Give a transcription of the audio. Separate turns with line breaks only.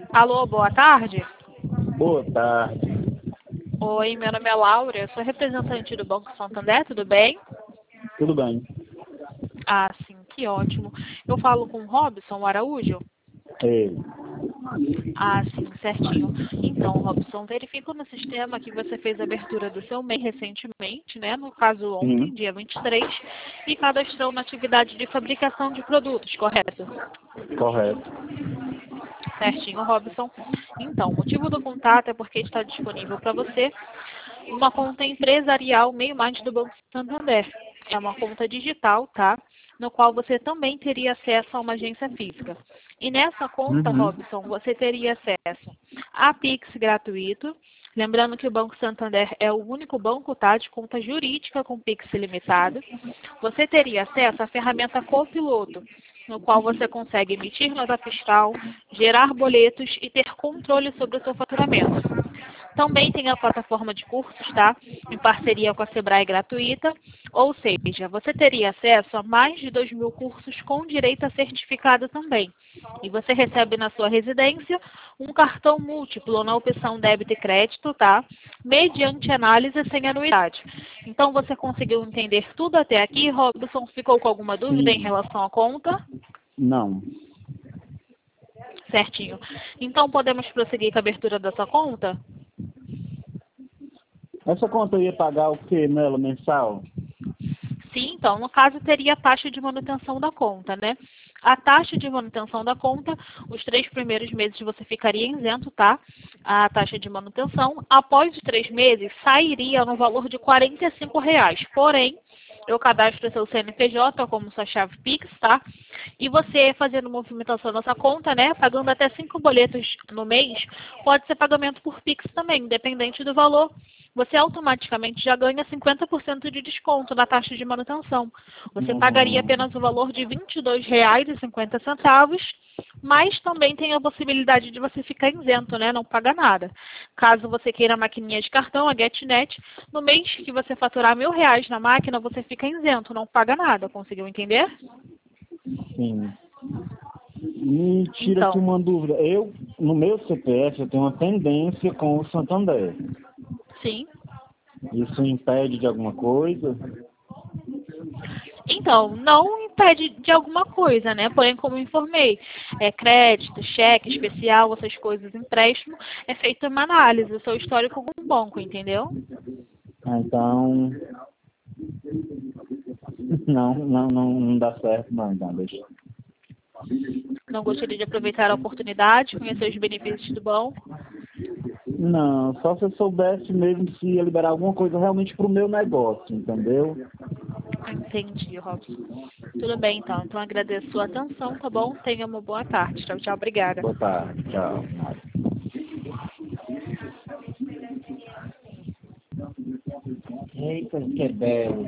Alô, boa tarde.
Boa tarde.
Oi, meu nome é Laura, eu sou representante do Banco Santander, tudo bem?
Tudo bem?
Ah, sim, que ótimo. Eu falo com o Robson Araújo?
Ele.
Ah, sim, certinho. Então, Robson, verifico no sistema que você fez a abertura do seu MEI recentemente, né? No caso, ontem,
Sim,
dia 23, e cadastrou na atividade de fabricação de produtos, correto?
correto.
Certinho, Robson. Então, o motivo do contato é porque está disponível para você uma conta empresarial meio mais do Banco Santander. É uma conta digital, tá? No qual você também teria acesso a uma agência física. E nessa conta,
Uhum.
Robson, você teria acesso a Pix gratuito. Lembrando que o Banco Santander é o único banco, tá, de conta jurídica com Pix ilimitado. Você teria acesso à ferramenta Copiloto, no qual você consegue emitir nota fiscal, gerar boletos e ter controle sobre o seu faturamento. Também tem a plataforma de cursos, tá? Em parceria com a Sebrae gratuita. Ou seja, você teria acesso a mais de 2.000 cursos com direito a certificado também. E você recebe na sua residência um cartão múltiplo na opção débito e crédito, tá? Mediante análise sem anuidade. Então, você conseguiu entender tudo até aqui, Robson? Ficou com alguma dúvida em
Sim.
relação à conta?
Não.
Certinho. Então, podemos prosseguir com a abertura da sua conta?
Essa conta eu ia pagar o que nela mensal?
Sim, então, no caso, teria a taxa de manutenção da conta, né? A taxa de manutenção da conta, os 3 primeiros meses você ficaria isento, tá? A taxa de manutenção. Após os 3 meses, sairia no valor de R$ 45. Porém, eu cadastro seu CNPJ como sua chave Pix, tá? E você fazendo movimentação nessa conta, né? Pagando até 5 boletos no mês, pode ser pagamento por Pix também, independente do valor. Você automaticamente já ganha 50% de desconto na taxa de manutenção. Você pagaria
Uhum.
apenas o valor de R$ 22,50, mas também tem a possibilidade de você ficar isento, né? Não paga nada. Caso você queira a maquininha de cartão, a GetNet, no mês que você faturar R$ 1.000 na máquina, você fica isento, não paga nada. Conseguiu entender?
Sim. Me tira aqui
Então,
uma dúvida. No meu CPF, eu tenho uma pendência com o Santander.
sim.
Isso impede de alguma coisa?
Então, não impede de alguma coisa, né? Porém, como eu informei, crédito, cheque especial, essas coisas, empréstimo, é feita uma análise do seu histórico com o banco, entendeu?
Ah, então, não dá certo, não, então deixa.
Não gostaria de aproveitar a oportunidade, conhecer os benefícios do banco.
Não, só se eu soubesse mesmo se ia liberar alguma coisa realmente pro meu negócio, entendeu?
Entendi, Robson. Tudo bem, então. Então, agradeço a sua atenção, tá bom? Tenha uma boa tarde. Tchau, tchau. Obrigada.
Boa tarde, tchau. Eita, que é belo.